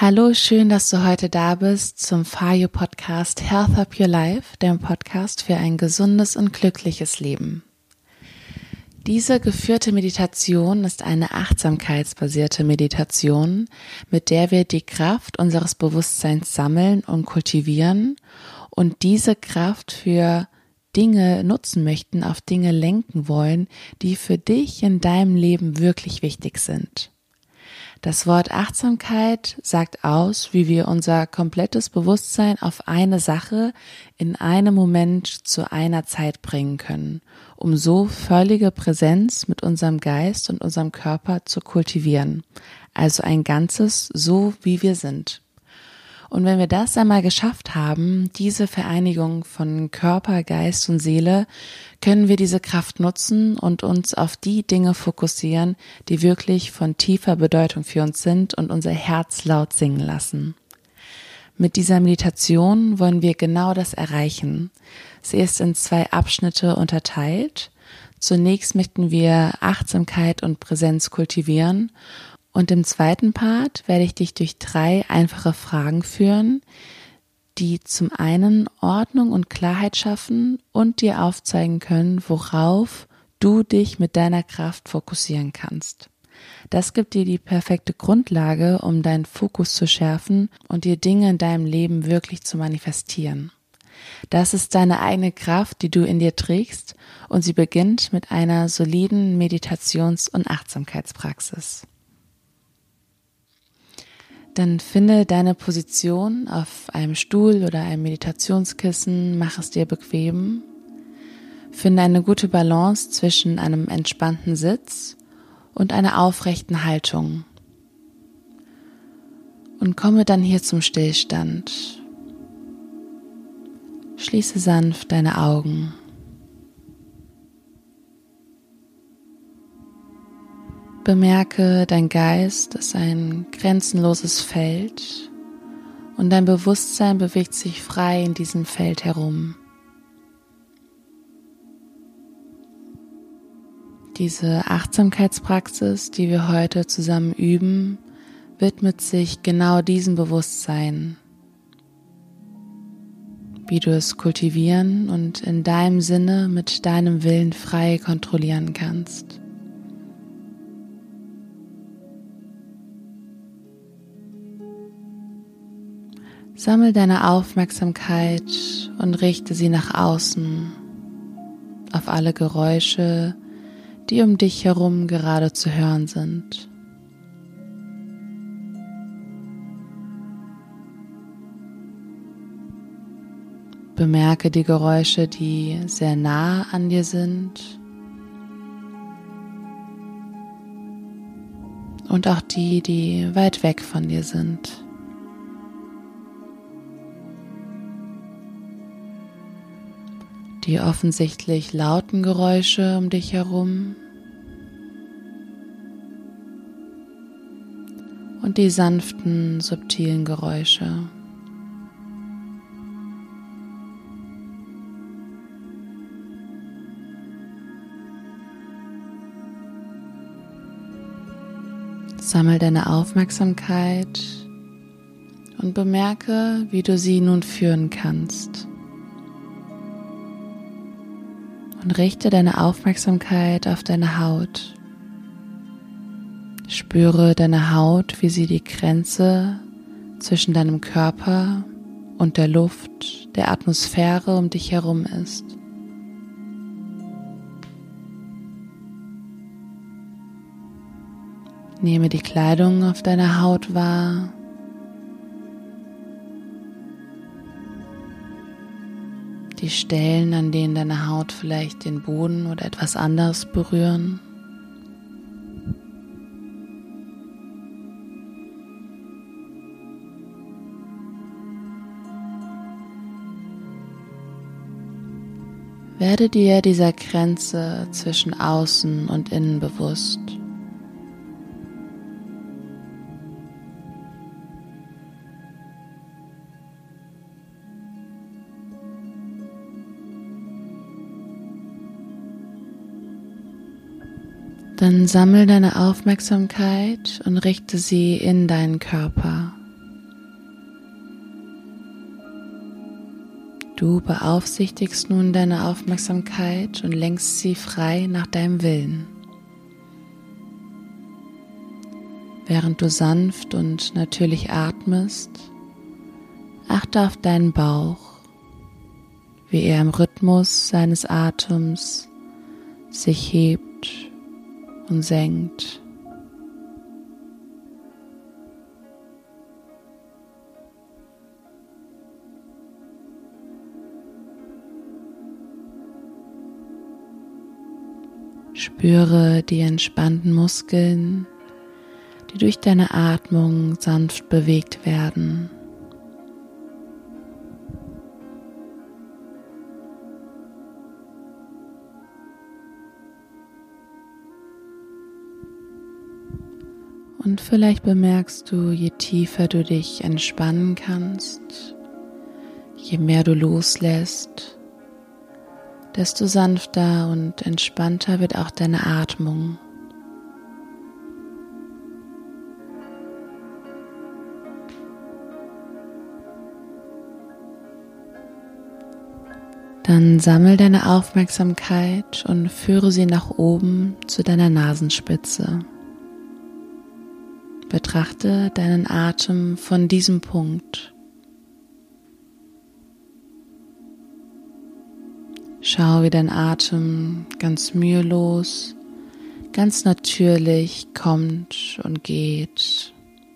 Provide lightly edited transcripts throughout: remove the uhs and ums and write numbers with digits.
Hallo, schön, dass du heute da bist zum FAYO Podcast Health Up Your Life, dem Podcast für ein gesundes und glückliches Leben. Diese geführte Meditation ist eine achtsamkeitsbasierte Meditation, mit der wir die Kraft unseres Bewusstseins sammeln und kultivieren und diese Kraft für Dinge nutzen möchten, auf Dinge lenken wollen, die für dich in deinem Leben wirklich wichtig sind. Das Wort Achtsamkeit sagt aus, wie wir unser komplettes Bewusstsein auf eine Sache in einem Moment zu einer Zeit bringen können, um so völlige Präsenz mit unserem Geist und unserem Körper zu kultivieren, also ein Ganzes, so wie wir sind. Und wenn wir das einmal geschafft haben, diese Vereinigung von Körper, Geist und Seele, können wir diese Kraft nutzen und uns auf die Dinge fokussieren, die wirklich von tiefer Bedeutung für uns sind und unser Herz laut singen lassen. Mit dieser Meditation wollen wir genau das erreichen. Sie ist in 2 Abschnitte unterteilt. Zunächst möchten wir Achtsamkeit und Präsenz kultivieren. Und im zweiten Part werde ich dich durch 3 einfache Fragen führen, die zum einen Ordnung und Klarheit schaffen und dir aufzeigen können, worauf du dich mit deiner Kraft fokussieren kannst. Das gibt dir die perfekte Grundlage, um deinen Fokus zu schärfen und dir Dinge in deinem Leben wirklich zu manifestieren. Das ist deine eigene Kraft, die du in dir trägst, und sie beginnt mit einer soliden Meditations- und Achtsamkeitspraxis. Dann finde deine Position auf einem Stuhl oder einem Meditationskissen, mach es dir bequem. Finde eine gute Balance zwischen einem entspannten Sitz und einer aufrechten Haltung. Und komme dann hier zum Stillstand. Schließe sanft deine Augen. Bemerke, dein Geist ist ein grenzenloses Feld und dein Bewusstsein bewegt sich frei in diesem Feld herum. Diese Achtsamkeitspraxis, die wir heute zusammen üben, widmet sich genau diesem Bewusstsein, wie du es kultivieren und in deinem Sinne mit deinem Willen frei kontrollieren kannst. Sammel deine Aufmerksamkeit und richte sie nach außen, auf alle Geräusche, die um dich herum gerade zu hören sind. Bemerke die Geräusche, die sehr nah an dir sind, und auch die, die weit weg von dir sind. Die offensichtlich lauten Geräusche um dich herum und die sanften, subtilen Geräusche. Sammel deine Aufmerksamkeit und bemerke, wie du sie nun führen kannst. Und richte deine Aufmerksamkeit auf deine Haut. Spüre deine Haut, wie sie die Grenze zwischen deinem Körper und der Luft, der Atmosphäre um dich herum ist. Nehme die Kleidung auf deiner Haut wahr. Die Stellen, an denen deine Haut vielleicht den Boden oder etwas anderes berühren. Werde dir dieser Grenze zwischen Außen und Innen bewusst. Dann sammel deine Aufmerksamkeit und richte sie in deinen Körper. Du beaufsichtigst nun deine Aufmerksamkeit und lenkst sie frei nach deinem Willen. Während du sanft und natürlich atmest, achte auf deinen Bauch, wie er im Rhythmus seines Atems sich hebt und senkt. Spüre die entspannten Muskeln, die durch deine Atmung sanft bewegt werden. Und vielleicht bemerkst du, je tiefer du dich entspannen kannst, je mehr du loslässt, desto sanfter und entspannter wird auch deine Atmung. Dann sammel deine Aufmerksamkeit und führe sie nach oben zu deiner Nasenspitze. Betrachte deinen Atem von diesem Punkt. Schau, wie dein Atem ganz mühelos, ganz natürlich kommt und geht.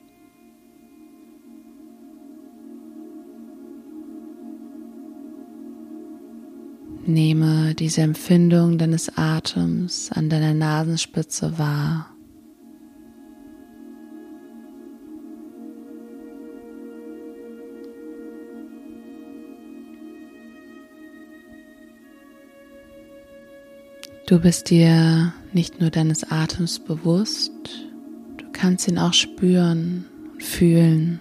Nehme diese Empfindung deines Atems an deiner Nasenspitze wahr. Du bist dir nicht nur deines Atems bewusst, du kannst ihn auch spüren und fühlen.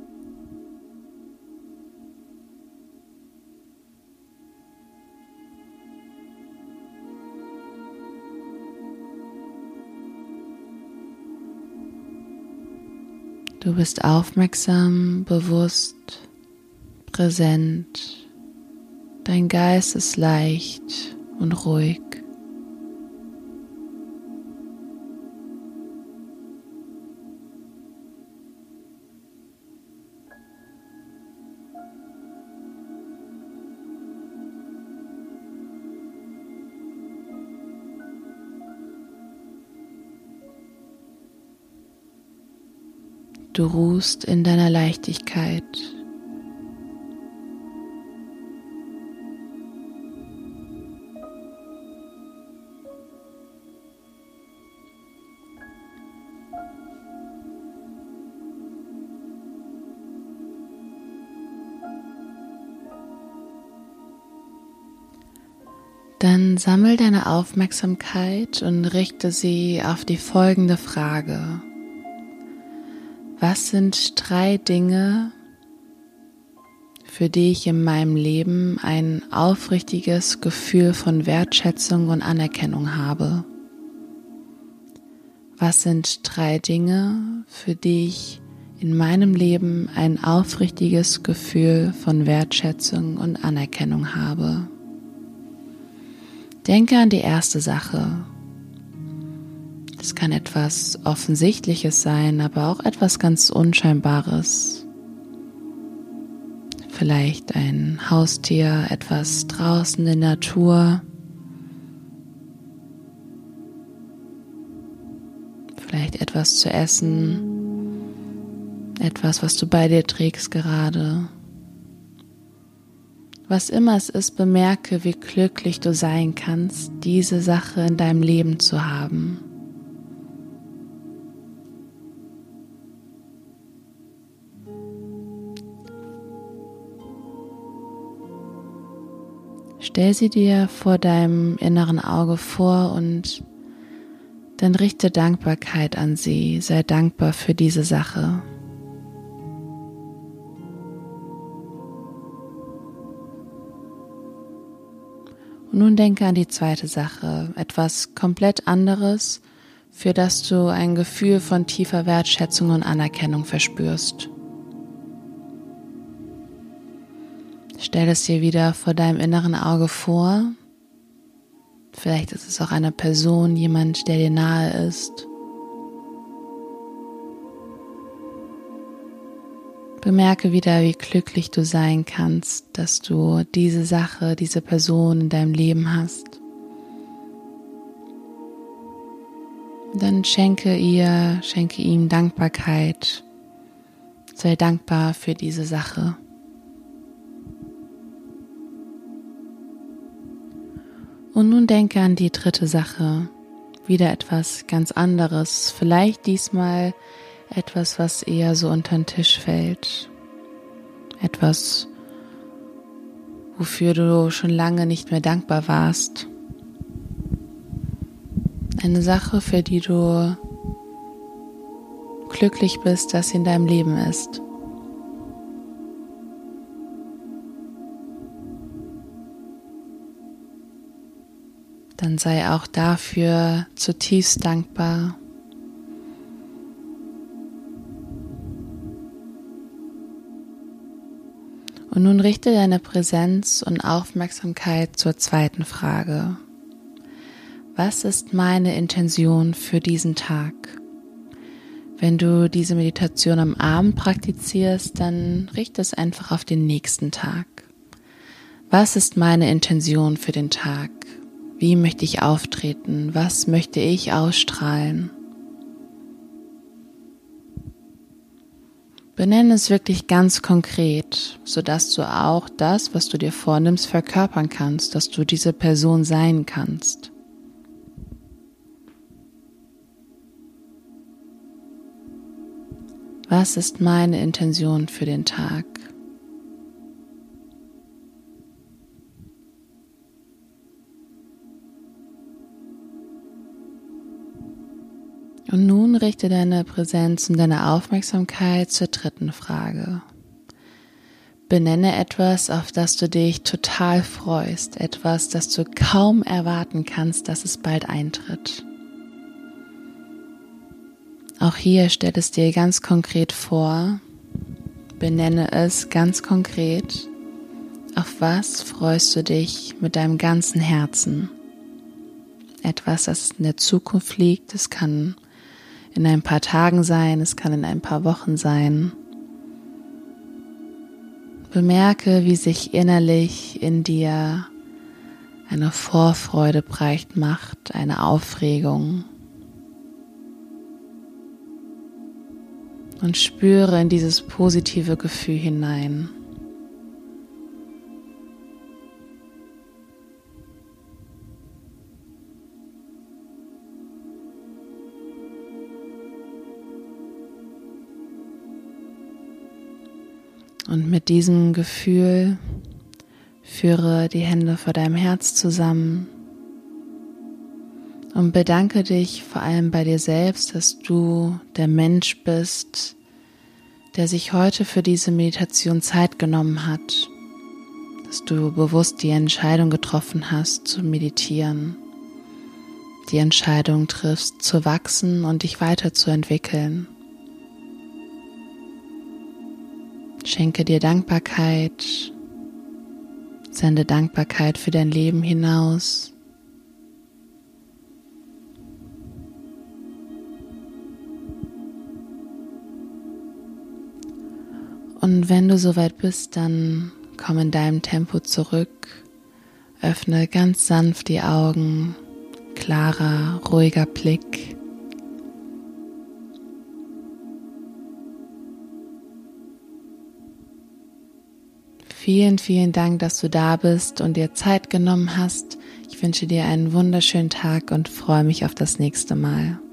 Du bist aufmerksam, bewusst, präsent. Dein Geist ist leicht und ruhig. Du ruhst in deiner Leichtigkeit. Dann sammel deine Aufmerksamkeit und richte sie auf die folgende Frage. Was sind 3 Dinge, für die ich in meinem Leben ein aufrichtiges Gefühl von Wertschätzung und Anerkennung habe? Was sind 3 Dinge, für die ich in meinem Leben ein aufrichtiges Gefühl von Wertschätzung und Anerkennung habe? Denke an die erste Sache. Es kann etwas Offensichtliches sein, aber auch etwas ganz Unscheinbares. Vielleicht ein Haustier, etwas draußen in der Natur. Vielleicht etwas zu essen, etwas, was du bei dir trägst gerade. Was immer es ist, bemerke, wie glücklich du sein kannst, diese Sache in deinem Leben zu haben. Stell sie dir vor deinem inneren Auge vor und dann richte Dankbarkeit an sie. Sei dankbar für diese Sache. Und nun denke an die zweite Sache, etwas komplett anderes, für das du ein Gefühl von tiefer Wertschätzung und Anerkennung verspürst. Stell es dir wieder vor deinem inneren Auge vor. Vielleicht ist es auch eine Person, jemand, der dir nahe ist. Bemerke wieder, wie glücklich du sein kannst, dass du diese Sache, diese Person in deinem Leben hast. Und dann schenke ihm Dankbarkeit. Sei dankbar für diese Sache. Und nun denke an die dritte Sache. Wieder etwas ganz anderes. Vielleicht diesmal etwas, was eher so unter den Tisch fällt. Etwas, wofür du schon lange nicht mehr dankbar warst. Eine Sache, für die du glücklich bist, dass sie in deinem Leben ist. Dann sei auch dafür zutiefst dankbar. Und nun richte deine Präsenz und Aufmerksamkeit zur zweiten Frage. Was ist meine Intention für diesen Tag? Wenn du diese Meditation am Abend praktizierst, dann richte es einfach auf den nächsten Tag. Was ist meine Intention für den Tag? Wie möchte ich auftreten? Was möchte ich ausstrahlen? Benenne es wirklich ganz konkret, sodass du auch das, was du dir vornimmst, verkörpern kannst, dass du diese Person sein kannst. Was ist meine Intention für den Tag? Und nun richte deine Präsenz und deine Aufmerksamkeit zur dritten Frage. Benenne etwas, auf das du dich total freust, etwas, das du kaum erwarten kannst, dass es bald eintritt. Auch hier stell es dir ganz konkret vor, benenne es ganz konkret, auf was freust du dich mit deinem ganzen Herzen. Etwas, das in der Zukunft liegt, es kann in ein paar Tagen sein, es kann in ein paar Wochen sein. Bemerke, wie sich innerlich in dir eine Vorfreude breit macht, eine Aufregung. Und spüre in dieses positive Gefühl hinein. Und mit diesem Gefühl führe die Hände vor deinem Herz zusammen und bedanke dich vor allem bei dir selbst, dass du der Mensch bist, der sich heute für diese Meditation Zeit genommen hat, dass du bewusst die Entscheidung getroffen hast, zu meditieren, die Entscheidung triffst, zu wachsen und dich weiterzuentwickeln. Schenke dir Dankbarkeit, sende Dankbarkeit für dein Leben hinaus. Und wenn du soweit bist, dann komm in deinem Tempo zurück, öffne ganz sanft die Augen, klarer, ruhiger Blick. Vielen, vielen Dank, dass du da bist und dir Zeit genommen hast. Ich wünsche dir einen wunderschönen Tag und freue mich auf das nächste Mal.